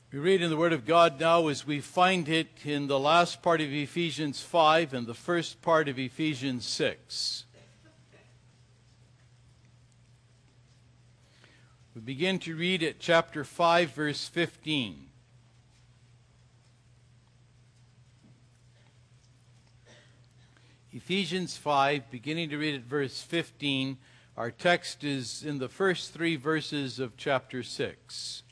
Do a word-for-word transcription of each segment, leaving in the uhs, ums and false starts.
We read in the Word of God now as we find it in the last part of Ephesians five and the first part of Ephesians six. We begin to read at chapter five, verse fifteen. Ephesians five, beginning to read at verse fifteen. Our text is in the first three verses of chapter six.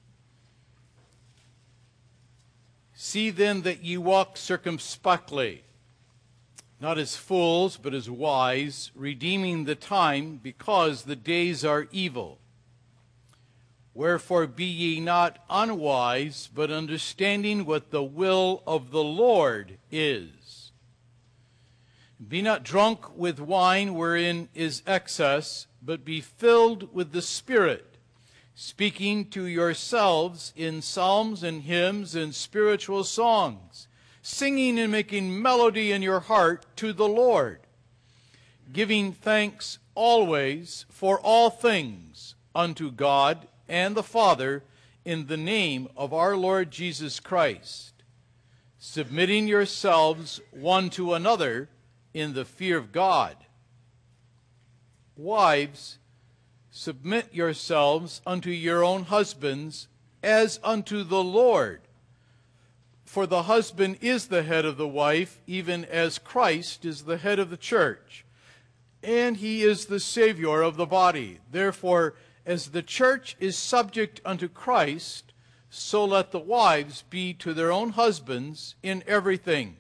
See then that ye walk circumspectly, not as fools, but as wise, redeeming the time, because the days are evil. Wherefore be ye not unwise, but understanding what the will of the Lord is. Be not drunk with wine wherein is excess, but be filled with the Spirit, speaking to yourselves in psalms and hymns and spiritual songs, singing and making melody in your heart to the Lord, giving thanks always for all things unto God and the Father in the name of our Lord Jesus Christ, submitting yourselves one to another in the fear of God. Wives, submit yourselves unto your own husbands as unto the Lord. For the husband is the head of the wife, even as Christ is the head of the church, and he is the Savior of the body. Therefore, as the church is subject unto Christ, so let the wives be to their own husbands in everything.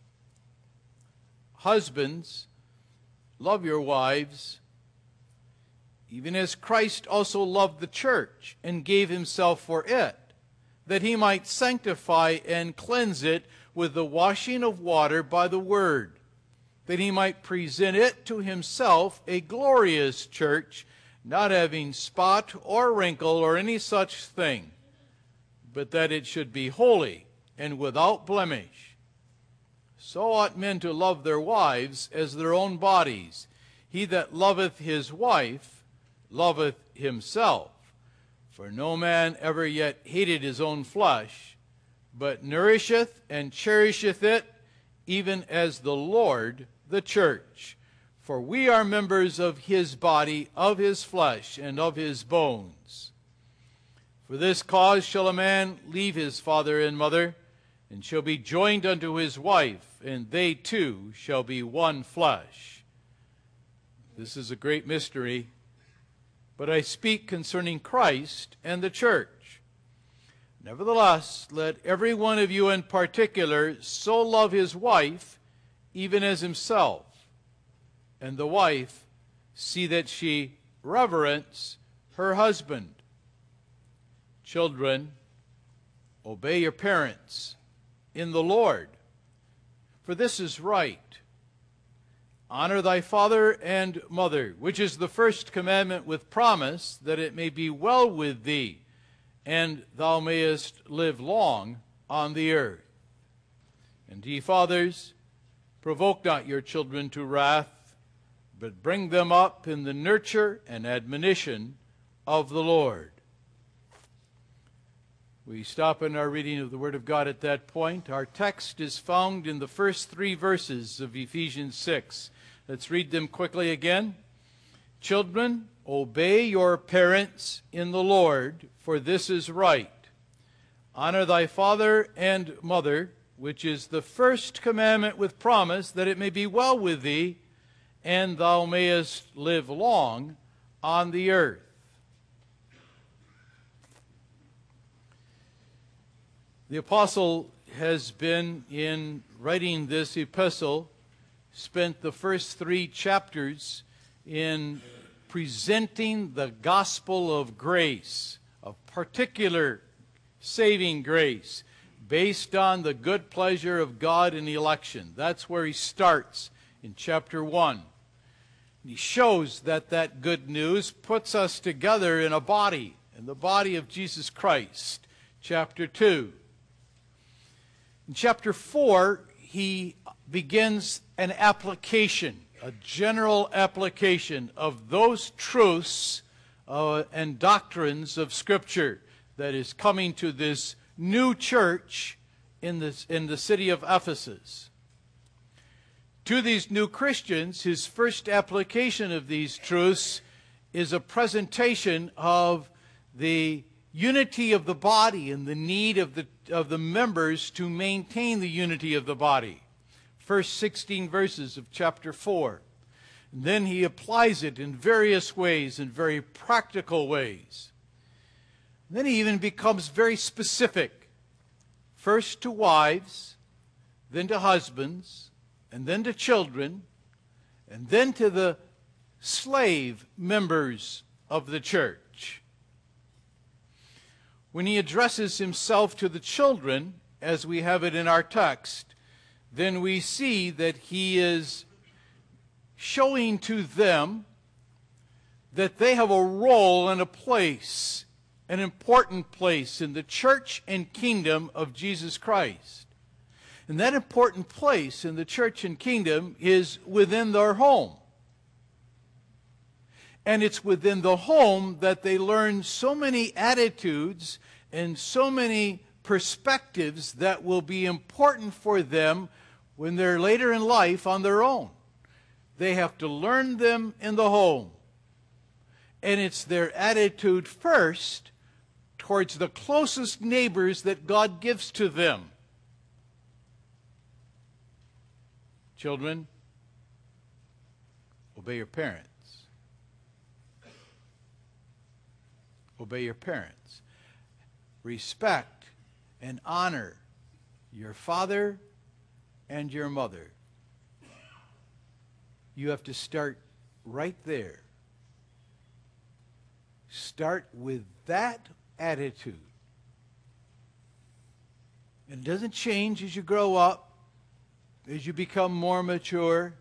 Husbands, love your wives, even as Christ also loved the church and gave himself for it, that he might sanctify and cleanse it with the washing of water by the word, that he might present it to himself a glorious church, not having spot or wrinkle or any such thing, but that it should be holy and without blemish. So ought men to love their wives as their own bodies. He that loveth his wife loveth himself. For no man ever yet hated his own flesh, but nourisheth and cherisheth it, even as the Lord the church. For we are members of his body, of his flesh, and of his bones. For this cause shall a man leave his father and mother, and shall be joined unto his wife, and they two shall be one flesh. This is a great mystery, but I speak concerning Christ and the church. Nevertheless, let every one of you in particular so love his wife, even as himself, and the wife see that she reverence her husband. Children, obey your parents in the Lord, for this is right. Honor thy father and mother, which is the first commandment with promise, that it may be well with thee, and thou mayest live long on the earth. And ye fathers, provoke not your children to wrath, but bring them up in the nurture and admonition of the Lord. We stop in our reading of the Word of God at that point. Our text is found in the first three verses of Ephesians six. Let's read them quickly again. Children, obey your parents in the Lord, for this is right. Honor thy father and mother, which is the first commandment with promise, that it may be well with thee, and thou mayest live long on the earth. The apostle has been, in writing this epistle, spent the first three chapters in presenting the gospel of grace, of particular saving grace, based on the good pleasure of God in election. That's where he starts in chapter one. He shows that that good news puts us together in a body, in the body of Jesus Christ. Chapter two. In chapter four, he begins an application, a general application of those truths uh, and doctrines of Scripture that is coming to this new church in the, in the city of Ephesus. To these new Christians, his first application of these truths is a presentation of the unity of the body and the need of the, of the members to maintain the unity of the body. First sixteen verses of chapter four. And then he applies it in various ways, in very practical ways. And then he even becomes very specific. First to wives, then to husbands, and then to children, and then to the slave members of the church. When he addresses himself to the children, as we have it in our text, then we see that he is showing to them that they have a role and a place, an important place in the church and kingdom of Jesus Christ. And that important place in the church and kingdom is within their home. And it's within the home that they learn so many attitudes and so many perspectives that will be important for them when they're later in life on their own. They have to learn them in the home. And it's their attitude first towards the closest neighbors that God gives to them. Children, obey your parents. Obey your parents. Respect and honor your father and your mother. You have to start right there. Start with that attitude. And it doesn't change as you grow up, as you become more mature.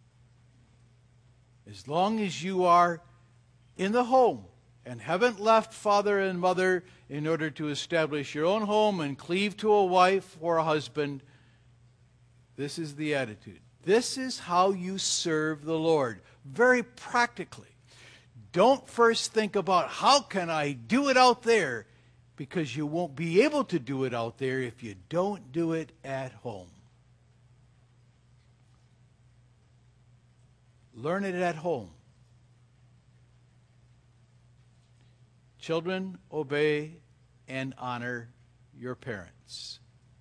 As long as you are in the home and haven't left father and mother in order to establish your own home and cleave to a wife or a husband, this is the attitude. This is how you serve the Lord, very practically. Don't first think about how can I do it out there, because you won't be able to do it out there if you don't do it at home. Learn it at home. Children, obey and honor your parents.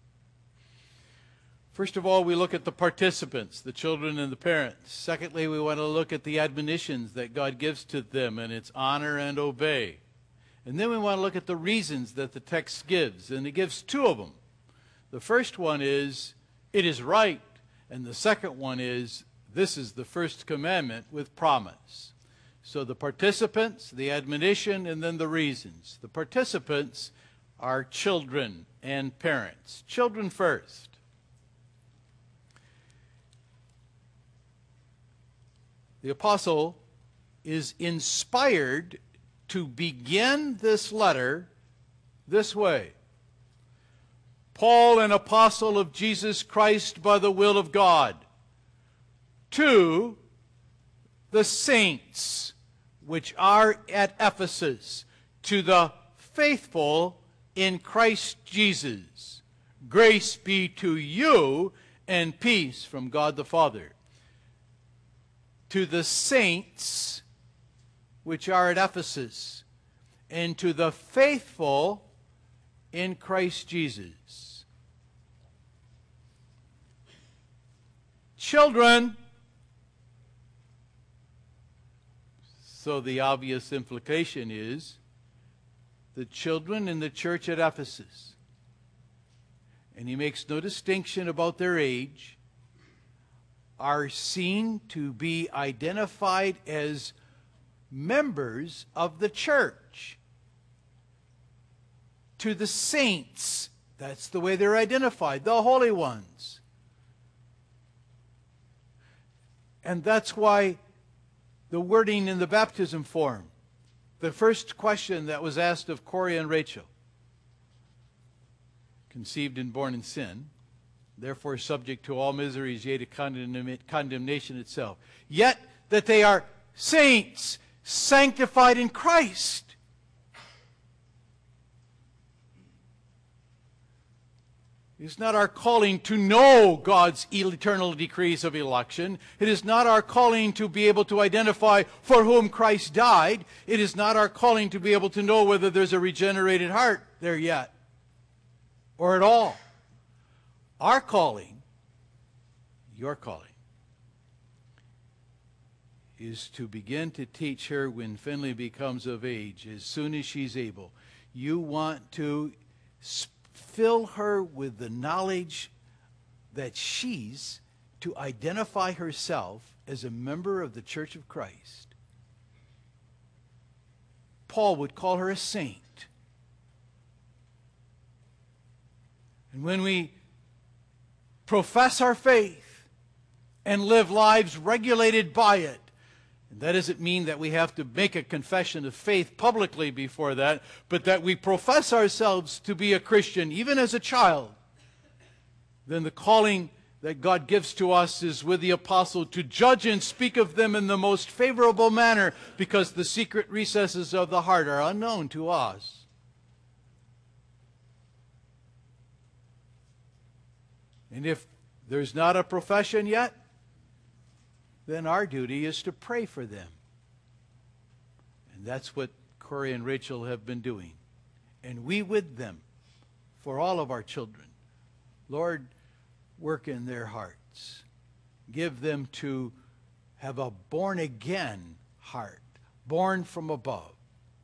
First of all, we look at the participants, the children and the parents. Secondly, we want to look at the admonitions that God gives to them, and it's honor and obey. And then we want to look at the reasons that the text gives, and it gives two of them. The first one is, it is right, and the second one is, this is the first commandment with promise. So the participants, the admonition, and then the reasons. The participants are children and parents. Children first. The apostle is inspired to begin this letter this way. Paul, an apostle of Jesus Christ by the will of God, to the saints which are at Ephesus, to the faithful in Christ Jesus. Grace be to you and peace from God the Father. To the saints which are at Ephesus, and to the faithful in Christ Jesus. Children. So the obvious implication is the children in the church at Ephesus. And he makes no distinction about their age, are seen to be identified as members of the church. To the saints, that's the way they're identified, the holy ones. And that's why the wording in the baptism form, the first question that was asked of Corey and Rachel, conceived and born in sin, therefore subject to all miseries, yea, to condemn, condemnation itself. Yet that they are saints, sanctified in Christ. It is not our calling to know God's eternal decrees of election. It is not our calling to be able to identify for whom Christ died. It is not our calling to be able to know whether there's a regenerated heart there yet, or at all. Our calling, your calling, is to begin to teach her when Finley becomes of age, as soon as she's able. You want to fill her with the knowledge that she's to identify herself as a member of the Church of Christ. Paul would call her a saint. And when we profess our faith and live lives regulated by it, and that doesn't mean that we have to make a confession of faith publicly before that, but that we profess ourselves to be a Christian, even as a child, then the calling that God gives to us is with the apostle to judge and speak of them in the most favorable manner, because the secret recesses of the heart are unknown to us. And if there's not a profession yet, then our duty is to pray for them. And that's what Corey and Rachel have been doing. And we with them for all of our children. Lord, work in their hearts. Give them to have a born-again heart, born from above.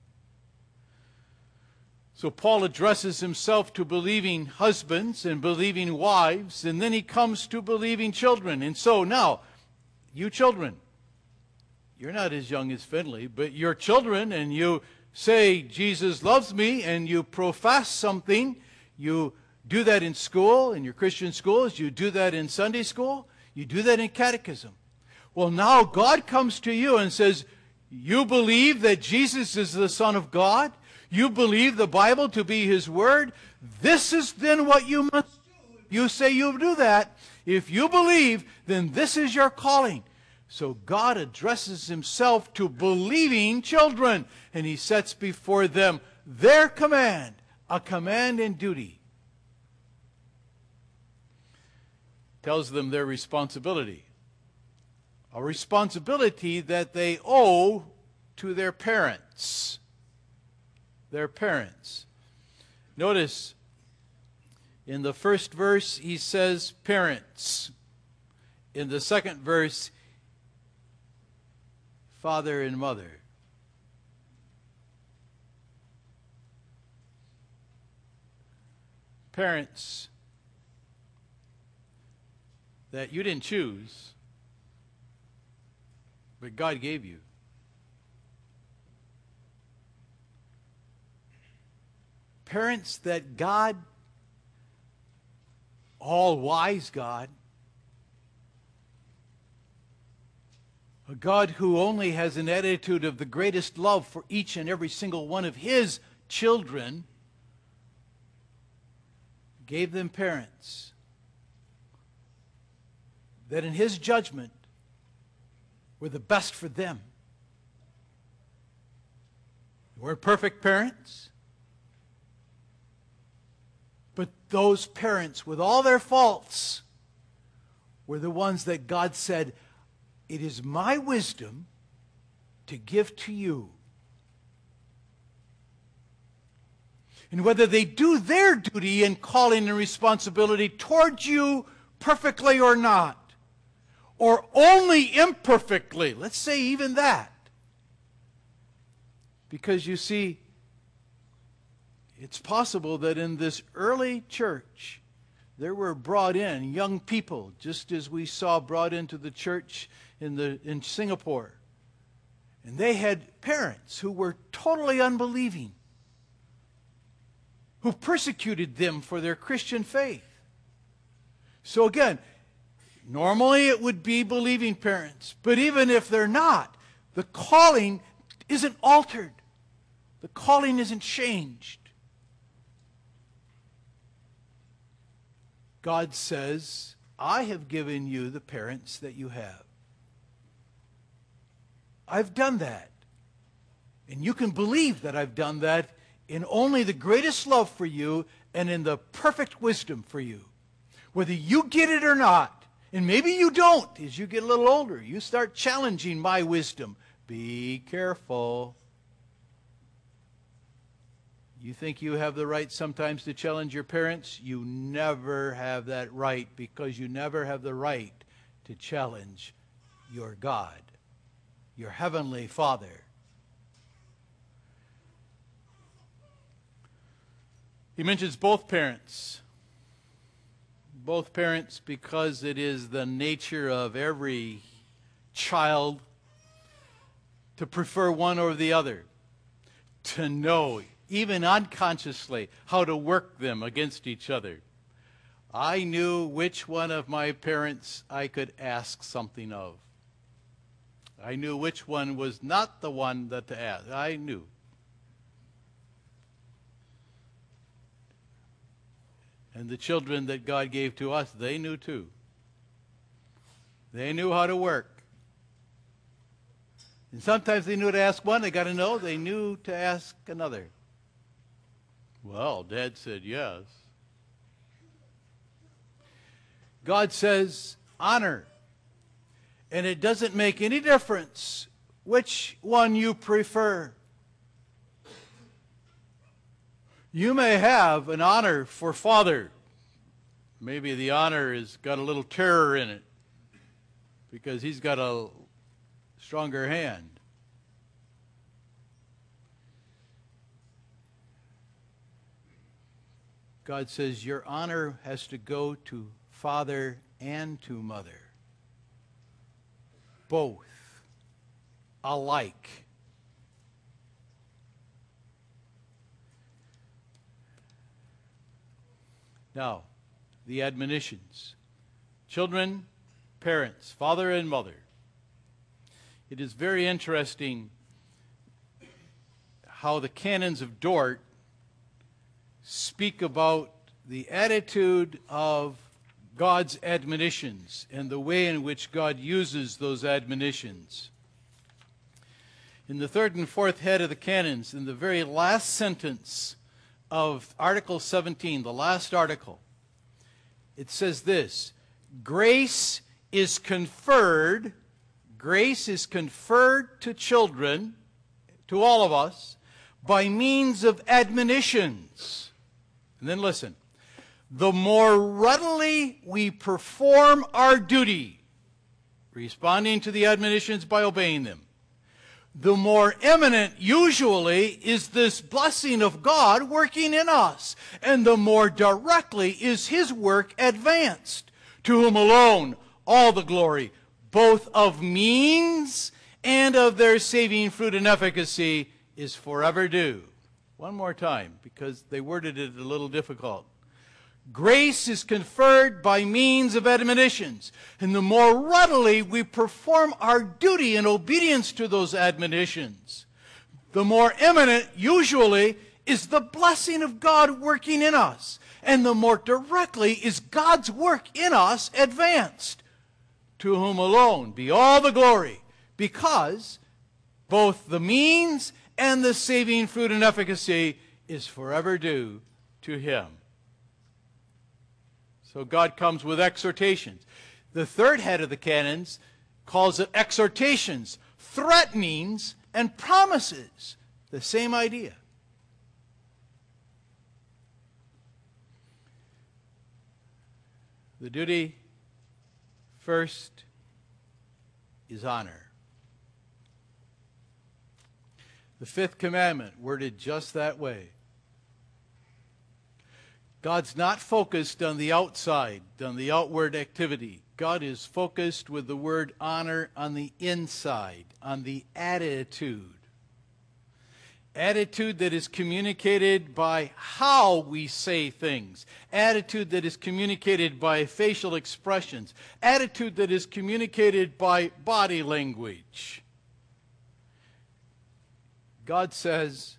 So Paul addresses himself to believing husbands and believing wives, and then he comes to believing children. And so now, you children, you're not as young as Finley, but you're children, and you say, Jesus loves me, and you profess something. You do that in school, in your Christian schools. You do that in Sunday school. You do that in catechism. Well, now God comes to you and says, you believe that Jesus is the Son of God? You believe the Bible to be His Word? This is then what you must do. You say you do that. If you believe, then this is your calling. So God addresses Himself to believing children, and He sets before them their command, a command and duty. Tells them their responsibility, a responsibility that they owe to their parents. Their parents. Notice, in the first verse, he says parents. In the second verse, father and mother. Parents that you didn't choose, but God gave you. Parents that God, all-wise God, a God who only has an attitude of the greatest love for each and every single one of His children, gave them parents that in His judgment were the best for them. They weren't perfect parents, but those parents, with all their faults, were the ones that God said, it is my wisdom to give to you. And whether they do their duty and calling and responsibility towards you perfectly or not, or only imperfectly, let's say even that. Because you see, it's possible that in this early church, there were brought in young people, just as we saw brought into the church in, the, in Singapore. And they had parents who were totally unbelieving, who persecuted them for their Christian faith. So again, normally it would be believing parents, but even if they're not, the calling isn't altered. The calling isn't changed. God says, I have given you the parents that you have. I've done that. And you can believe that I've done that in only the greatest love for you and in the perfect wisdom for you. Whether you get it or not, and maybe you don't as you get a little older, you start challenging my wisdom. Be careful. You think you have the right sometimes to challenge your parents? You never have that right, because you never have the right to challenge your God, your heavenly Father. He mentions both parents. Both parents, because it is the nature of every child to prefer one over the other, to know, even unconsciously, how to work them against each other. I knew which one of my parents I could ask something of. I knew which one was not the one that to ask. I knew. And the children that God gave to us, they knew too. They knew how to work. And sometimes they knew to ask one, they got to know, they knew to ask another. Well, Dad said yes. God says honor. And it doesn't make any difference which one you prefer. You may have an honor for father. Maybe the honor has got a little terror in it because he's got a stronger hand. God says your honor has to go to father and to mother. Both alike. Now, the admonitions. Children, parents, father and mother. It is very interesting how the canons of Dort speak about the attitude of God's admonitions and the way in which God uses those admonitions. In the third and fourth head of the canons, in the very last sentence of Article seventeen, the last article, it says this: grace is conferred, grace is conferred to children, to all of us, by means of admonitions. And then listen, the more readily we perform our duty, responding to the admonitions by obeying them, the more eminent usually is this blessing of God working in us, and the more directly is his work advanced, to whom alone all the glory, both of means and of their saving fruit and efficacy, is forever due. One more time, because they worded it a little difficult. Grace is conferred by means of admonitions, and the more readily we perform our duty in obedience to those admonitions, the more eminent usually is the blessing of God working in us, and the more directly is God's work in us advanced, to whom alone be all the glory, because both the means and the saving fruit and efficacy is forever due to him. So God comes with exhortations. The third head of the canons calls it exhortations, threatenings, and promises. The same idea. The duty first is honor. The fifth commandment, worded just that way. God's not focused on the outside, on the outward activity. God is focused with the word honor on the inside, on the attitude. Attitude that is communicated by how we say things. Attitude that is communicated by facial expressions. Attitude that is communicated by body language. God says,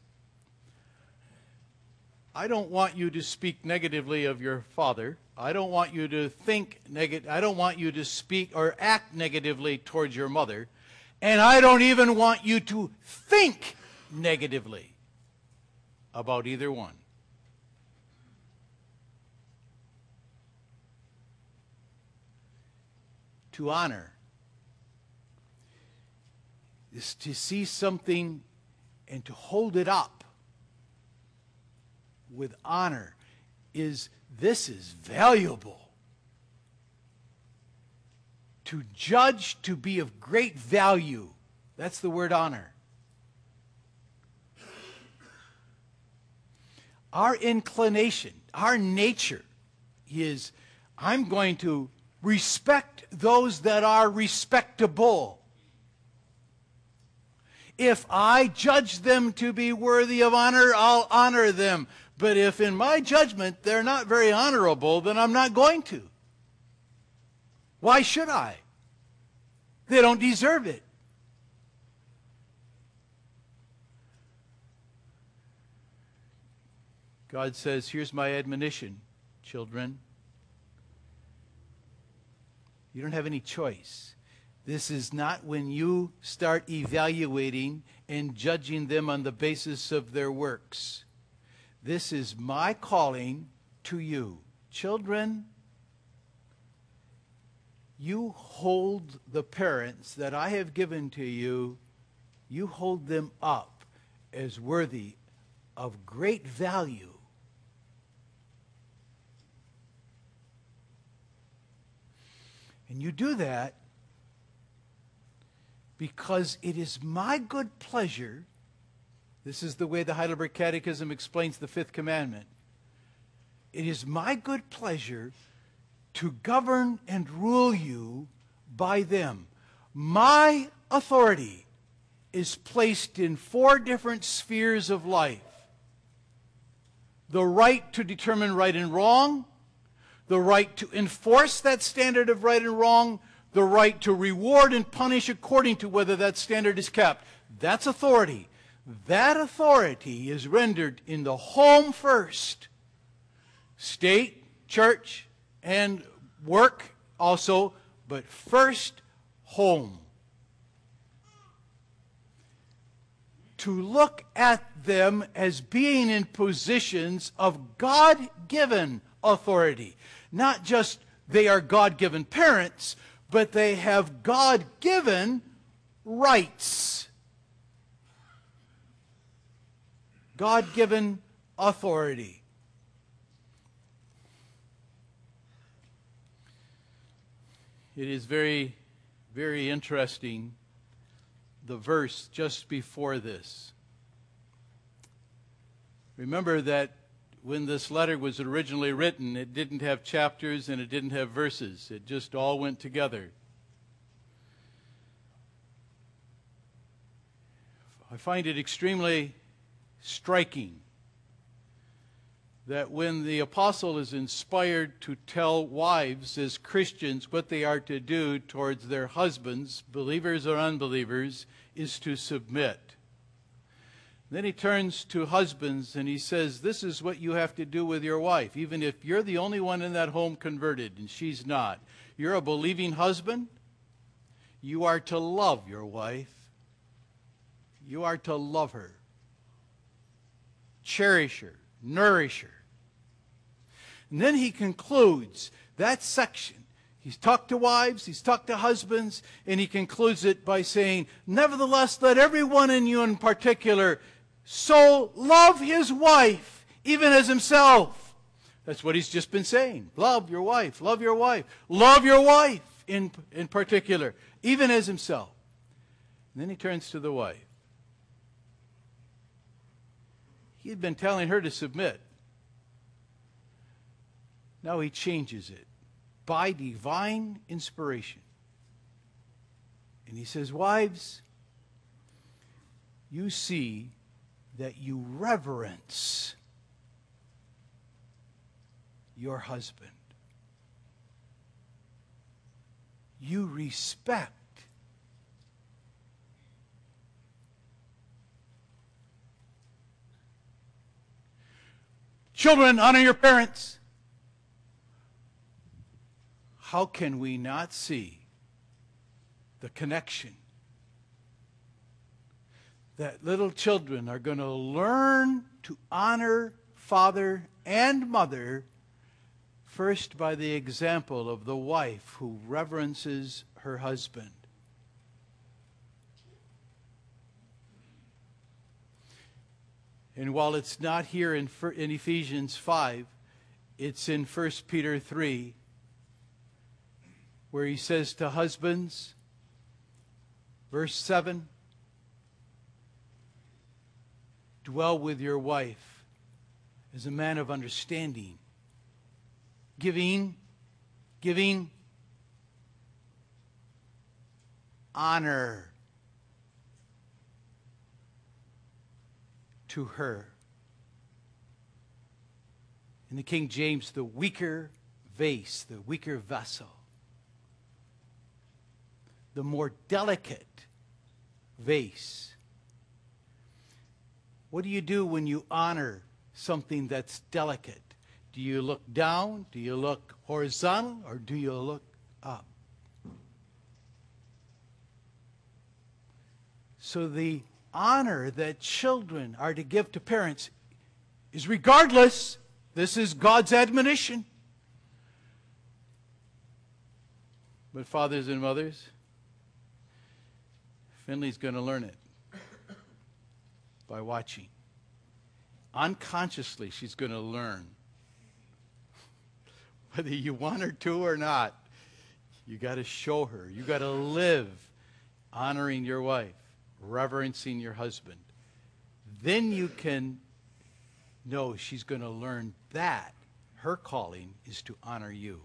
I don't want you to speak negatively of your father. I don't want you to think negative. I don't want you to speak or act negatively towards your mother. And I don't even want you to think negatively about either one. to honor. Is to see something and to hold it up with honor. Is this is valuable. To judge to be of great value. That's the word honor. Our inclination, our nature is, I'm going to respect those that are respectable. If I judge them to be worthy of honor, I'll honor them. But if in my judgment they're not very honorable, then I'm not going to. Why should I? They don't deserve it. God says, here's my admonition, children. You don't have any choice. This is not when you start evaluating and judging them on the basis of their works. This is my calling to you. Children, you hold the parents that I have given to you, you hold them up as worthy of great value. And you do that because it is my good pleasure. This is the way the Heidelberg Catechism explains the fifth commandment. It is my good pleasure to govern and rule you by them. My authority is placed in four different spheres of life. The right to determine right and wrong, the right to enforce that standard of right and wrong, the right to reward and punish according to whether that standard is kept. That's authority. That authority is rendered in the home first. State, church, and work also, but first home. To look at them as being in positions of God-given authority. Not just they are God-given parents, but they have God-given rights. God-given authority. It is very, very interesting, the verse just before this. Remember that when this letter was originally written, it didn't have chapters and it didn't have verses. It just all went together. I find it extremely striking that when the apostle is inspired to tell wives as Christians what they are to do towards their husbands, believers or unbelievers, is to submit. Then he turns to husbands and he says, this is what you have to do with your wife, even if you're the only one in that home converted and she's not. You're a believing husband. You are to love your wife. You are to love her. Cherish her. Nourish her. And then he concludes that section. He's talked to wives, he's talked to husbands, and he concludes it by saying, nevertheless, let everyone in you in particular so love his wife, even as himself. That's what he's just been saying. Love your wife, love your wife. Love your wife in, in particular, even as himself. And then he turns to the wife. He had been telling her to submit. Now he changes it by divine inspiration. And he says, wives, you see that you reverence your husband. You respect. Children, honor your parents. How can we not see the connection? That little children are going to learn to honor father and mother first by the example of the wife who reverences her husband. And while it's not here in, in Ephesians five, it's in First Peter three, where he says to husbands, verse seven, dwell with your wife as a man of understanding, giving, giving honor to her. In the King James, the weaker vase, the weaker vessel, the more delicate vase. What do you do when you honor something that's delicate? Do you look down? Do you look horizontal? Or do you look up? So the honor that children are to give to parents is regardless. This is God's admonition. But fathers and mothers, Finley's going to learn it by watching. Unconsciously, she's going to learn. Whether you want her to or not, you got to show her. You got to live honoring your wife, reverencing your husband. Then you can know she's going to learn that her calling is to honor you.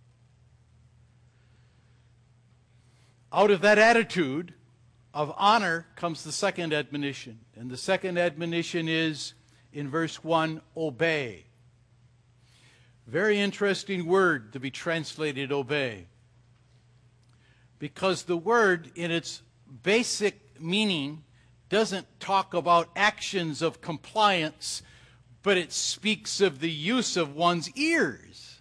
Out of that attitude of honor comes the second admonition. And the second admonition is in verse one, obey. Very interesting word to be translated obey. Because the word in its basic meaning doesn't talk about actions of compliance, but it speaks of the use of one's ears.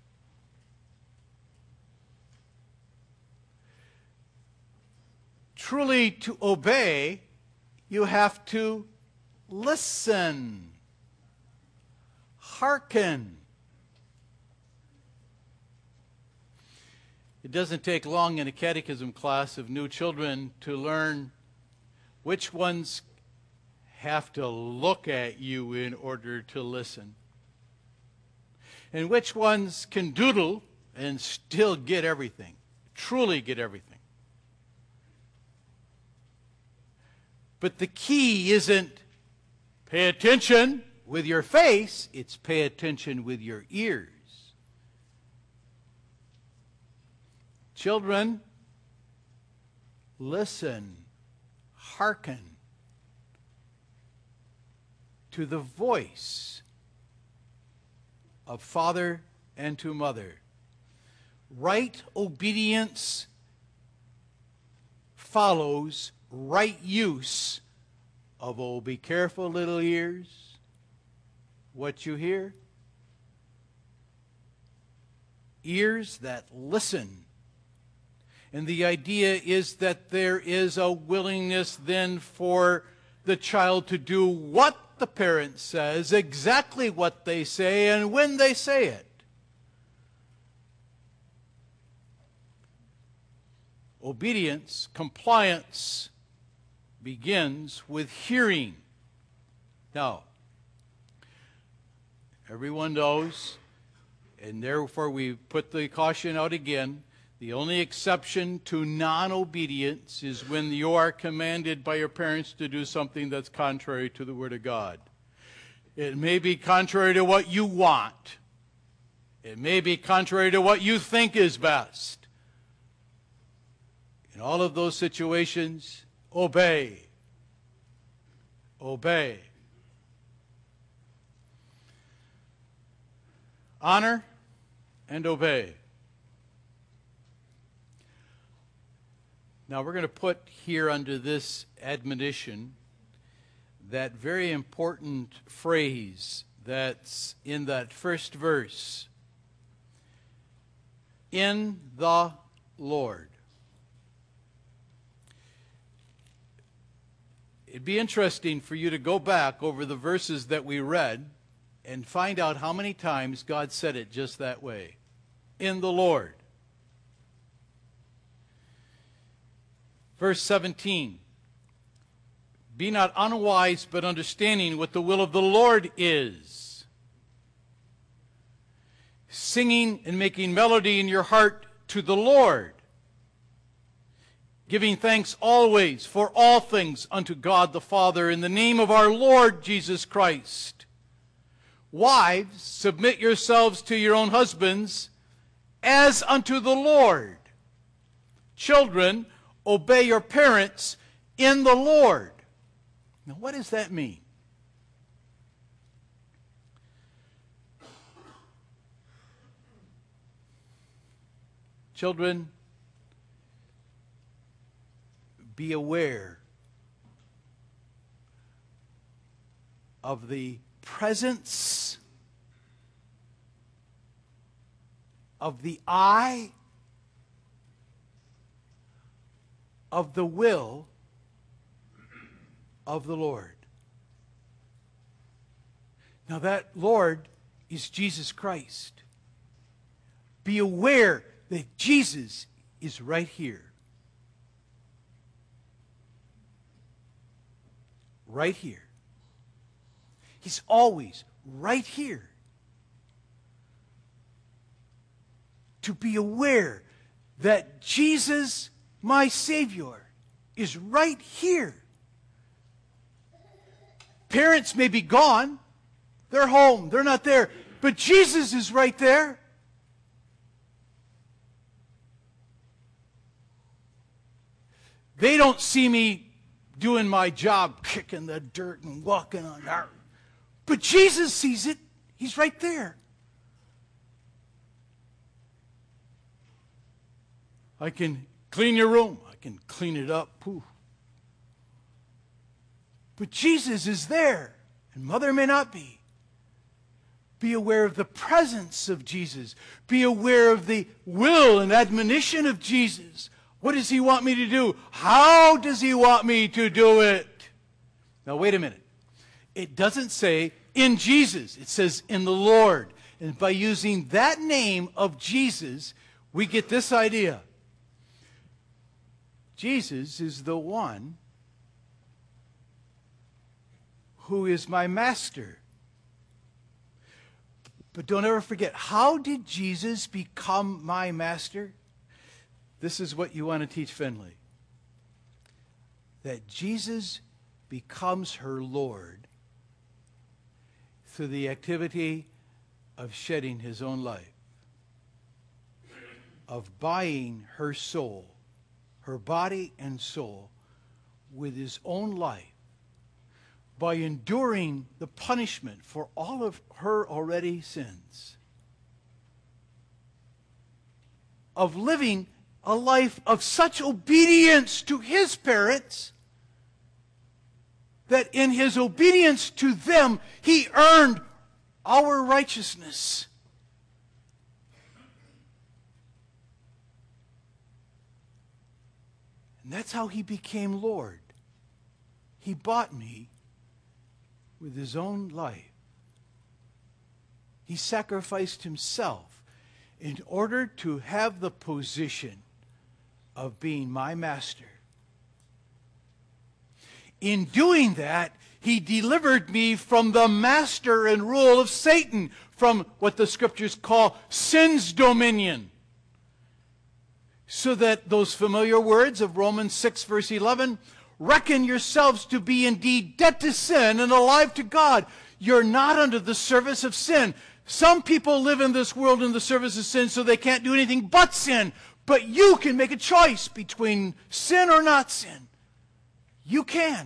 Truly, to obey, you have to listen, hearken. It doesn't take long in a catechism class of new children to learn which ones have to look at you in order to listen, and which ones can doodle and still get everything, truly get everything. But the key isn't pay attention with your face, it's pay attention with your ears. Children, listen, hearken to the voice of father and to mother. Right obedience follows right use of, oh, be careful, little ears, what you hear. Ears that listen. And the idea is that there is a willingness then for the child to do what the parent says, exactly what they say, and when they say it. Obedience, compliance, begins with hearing. Now, everyone knows, and therefore we put the caution out again, the only exception to non-obedience is when you are commanded by your parents to do something that's contrary to the Word of God. It may be contrary to what you want. It may be contrary to what you think is best. In all of those situations, obey. Obey. Honor and obey. Now we're going to put here under this admonition that very important phrase that's in that first verse. In the Lord. It'd be interesting for you to go back over the verses that we read and find out how many times God said it just that way. In the Lord. Verse seventeen. Be not unwise, but understanding what the will of the Lord is. Singing and making melody in your heart to the Lord. Giving thanks always for all things unto God the Father in the name of our Lord Jesus Christ. Wives, submit yourselves to your own husbands as unto the Lord. Children, obey your parents in the Lord. Now, what does that mean? Children, be aware of the presence of the eye of the will of the Lord. Now that Lord is Jesus Christ. Be aware that Jesus is right here. Right here. He's always right here. To be aware that Jesus, my Savior, is right here. Parents may be gone. They're home. They're not there. But Jesus is right there. They don't see me doing my job, kicking the dirt and walking on earth. But Jesus sees it. He's right there. I can clean your room. I can clean it up. Poof. But Jesus is there, and Mother may not be. Be aware of the presence of Jesus. Be aware of the will and admonition of Jesus. What does He want me to do? How does He want me to do it? Now, wait a minute. It doesn't say in Jesus. It says in the Lord. And by using that name of Jesus, we get this idea. Jesus is the one who is my master. But don't ever forget, how did Jesus become my master? This is what you want to teach Finley. That Jesus becomes her Lord through the activity of shedding His own life, of buying her soul, her body and soul, with His own life, by enduring the punishment for all of her already sins, of living a life of such obedience to His parents that in His obedience to them, He earned our righteousness. And that's how He became Lord. He bought me with His own life. He sacrificed Himself in order to have the position of being my master. In doing that, He delivered me from the master and rule of Satan, from what the Scriptures call sin's dominion. So that those familiar words of Romans six verse eleven, reckon yourselves to be indeed dead to sin and alive to God. You're not under the service of sin. Some people live in this world in the service of sin so they can't do anything but sin. But you can make a choice between sin or not sin. You can.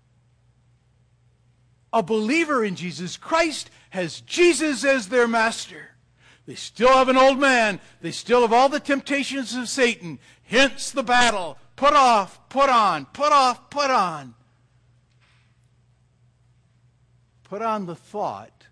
A believer in Jesus Christ has Jesus as their master. They still have an old man. They still have all the temptations of Satan. Hence the battle. Put off, put on, put off, put on. Put on the thought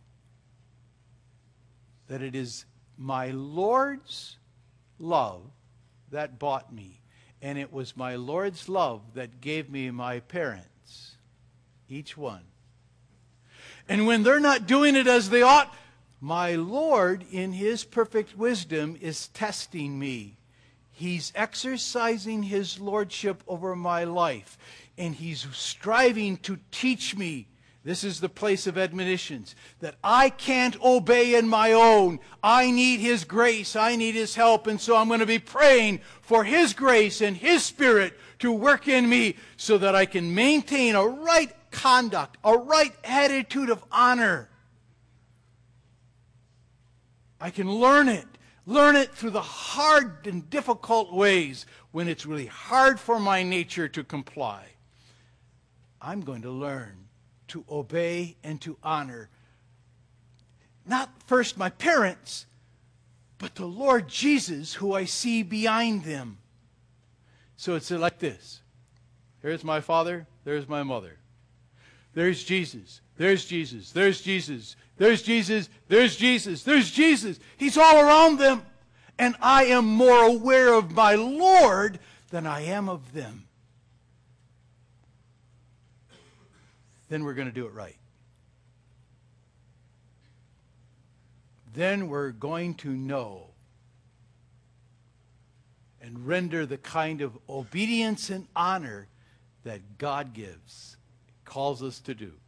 that it is my Lord's love that bought me. And it was my Lord's love that gave me my parents, each one. And when they're not doing it as they ought, my Lord, in His perfect wisdom, is testing me. He's exercising His lordship over my life. And He's striving to teach me. This is the place of admonitions. That I can't obey in my own. I need His grace. I need His help. And so I'm going to be praying for His grace and His Spirit to work in me so that I can maintain a right conduct, a right attitude of honor. I can learn it. Learn it through the hard and difficult ways when it's really hard for my nature to comply. I'm going to learn to obey and to honor not first my parents, but the Lord Jesus who I see behind them. So it's like this. Here's my father, there's my mother. There's Jesus, there's Jesus, there's Jesus, there's Jesus, there's Jesus, there's Jesus. He's all around them. And I am more aware of my Lord than I am of them. Then we're going to do it right. Then we're going to know and render the kind of obedience and honor that God gives, calls us to do.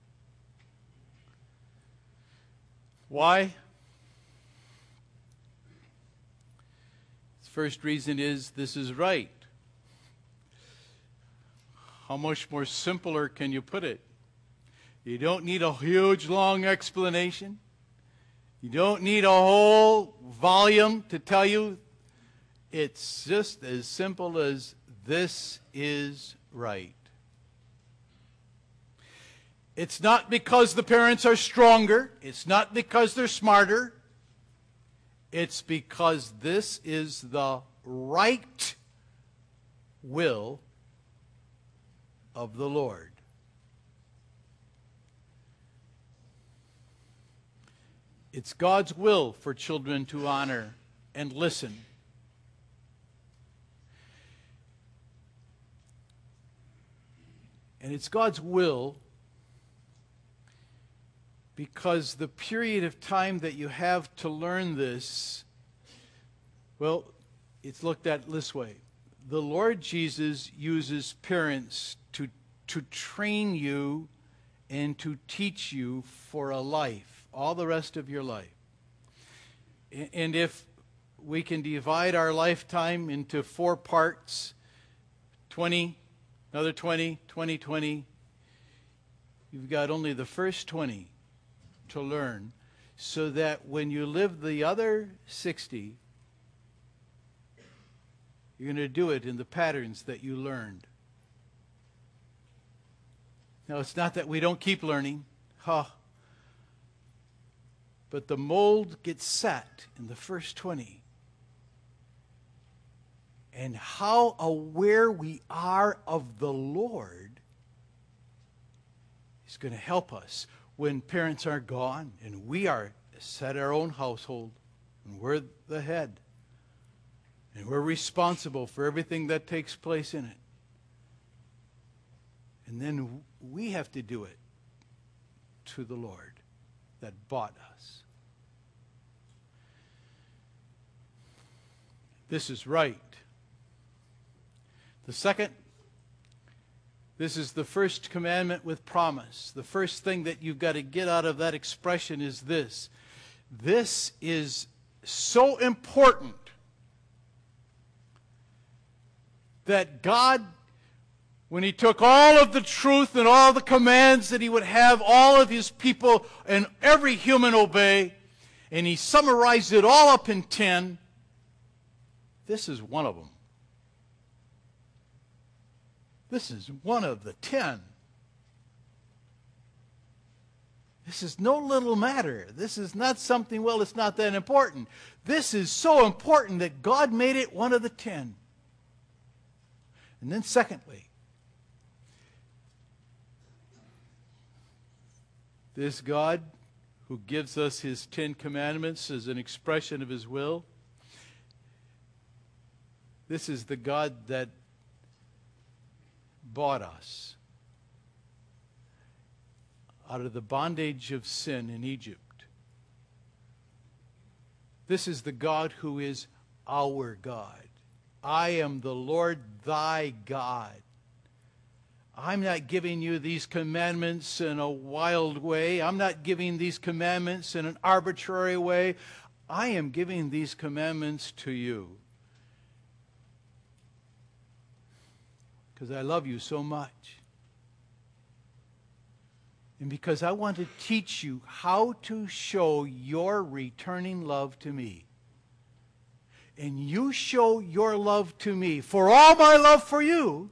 Why? The first reason is this is right. How much more simpler can you put it? You don't need a huge, long explanation. You don't need a whole volume to tell you. It's just as simple as this is right. It's not because the parents are stronger. It's not because they're smarter. It's because this is the right will of the Lord. It's God's will for children to honor and listen. And it's God's will because the period of time that you have to learn this, well, it's looked at this way. The Lord Jesus uses parents to, to train you and to teach you for a life, all the rest of your life. And if we can divide our lifetime into four parts, twenty, another twenty, twenty, twenty, you've got only the first twenty to learn, so that when you live the other sixty, you're going to do it in the patterns that you learned. Now, it's not that we don't keep learning, huh? But the mold gets set in the first twenty. And how aware we are of the Lord is going to help us when parents are gone and we are set our own household and we're the head. And we're responsible for everything that takes place in it. And then we have to do it to the Lord that bought us. This is right. The second, this is the first commandment with promise. The first thing that you've got to get out of that expression is this. This is so important that God, when He took all of the truth and all the commands that He would have all of His people and every human obey, and He summarized it all up in ten, this is one of them. This is one of the ten. This is no little matter. This is not something, well, it's not that important. This is so important that God made it one of the ten. And then secondly, this God who gives us His Ten Commandments as an expression of His will, this is the God that bought us. out of the bondage of sin in Egypt. This is the God who is our God. I am the Lord thy God. I'm not giving you these commandments in a wild way. I'm not giving these commandments in an arbitrary way. I am giving these commandments to you because I love you so much. And because I want to teach you how to show your returning love to me. And you show your love to me for all my love for you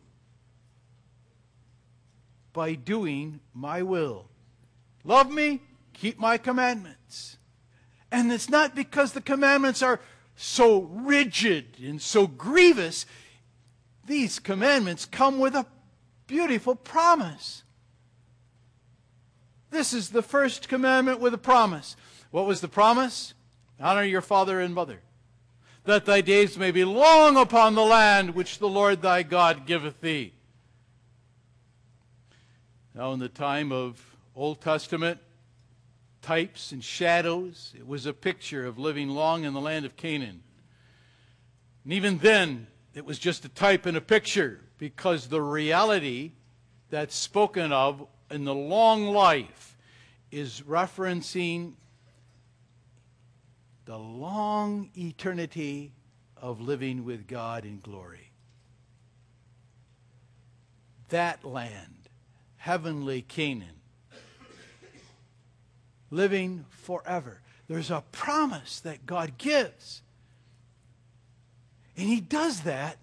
by doing my will. Love me, keep my commandments. And it's not because the commandments are so rigid and so grievous. These commandments come with a beautiful promise. This is the first commandment with a promise. What was the promise? Honor your father and mother, that thy days may be long upon the land which the Lord thy God giveth thee. Now in the time of Old Testament types and shadows, it was a picture of living long in the land of Canaan. And even then, it was just a type and a picture, because the reality that's spoken of in the long life is referencing the long eternity of living with God in glory. That land, heavenly Canaan, living forever. There's a promise that God gives. And he does that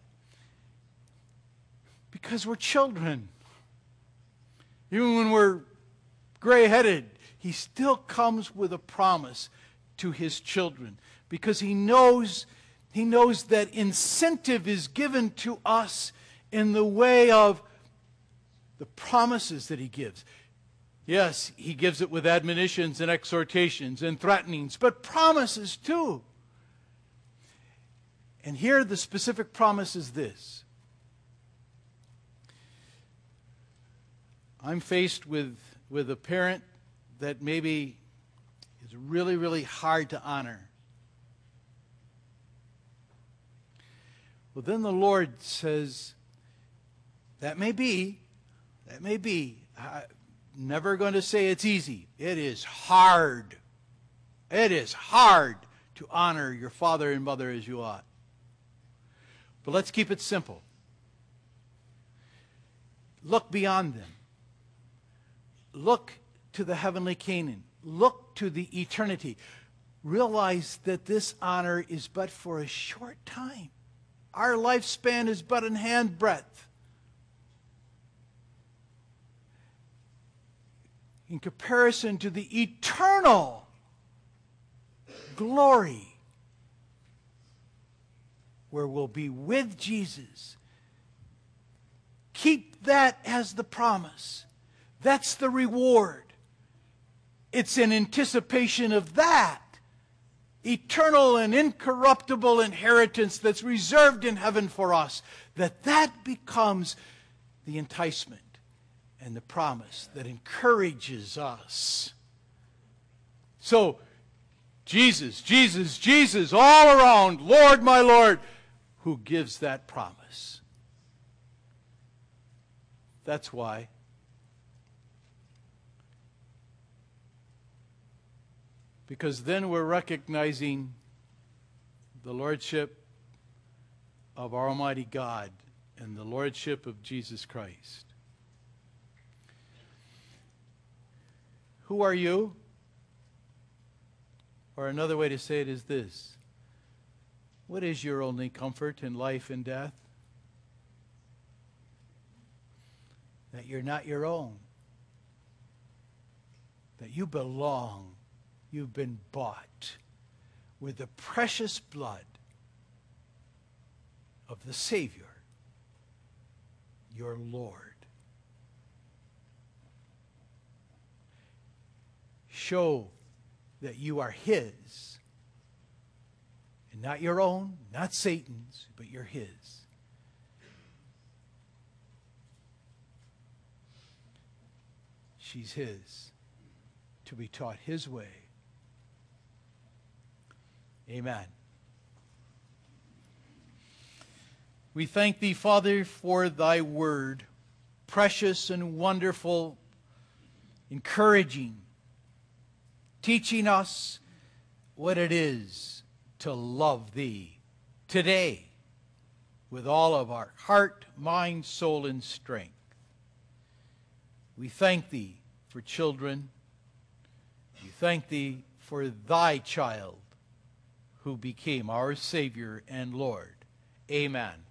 because we're children. Even when we're gray-headed, he still comes with a promise to his children, because he knows, he knows that incentive is given to us in the way of the promises that he gives. Yes, he gives it with admonitions and exhortations and threatenings, but promises too. And here the specific promise is this. I'm faced with, with a parent that maybe is really, really hard to honor. Well, then the Lord says, that may be, that may be. I'm never going to say it's easy. It is hard. It is hard to honor your father and mother as you ought. But let's keep it simple. Look beyond them. Look to the heavenly Canaan. Look to the eternity. Realize that this honor is but for a short time. Our lifespan is but in handbreadth. In comparison to the eternal glory where we'll be with Jesus. Keep that as the promise. That's the reward. It's in anticipation of that eternal and incorruptible inheritance that's reserved in heaven for us, that that becomes the enticement and the promise that encourages us. So, Jesus, Jesus, Jesus, all around, Lord, my Lord, who gives that promise. That's why because then we're recognizing the lordship of our Almighty God and the lordship of Jesus Christ. Who are you? Or another way to say it is this. What is your only comfort in life and death? That you're not your own. That you belong. You've been bought with the precious blood of the Savior, your Lord. Show that you are His, and not your own, not Satan's, but you're His. She's His. to be taught his way. Amen. We thank thee, Father, for thy word, precious and wonderful, encouraging, teaching us what it is to love thee today with all of our heart, mind, soul, and strength. We thank thee for children. We thank thee for thy child who became our Savior and Lord. Amen.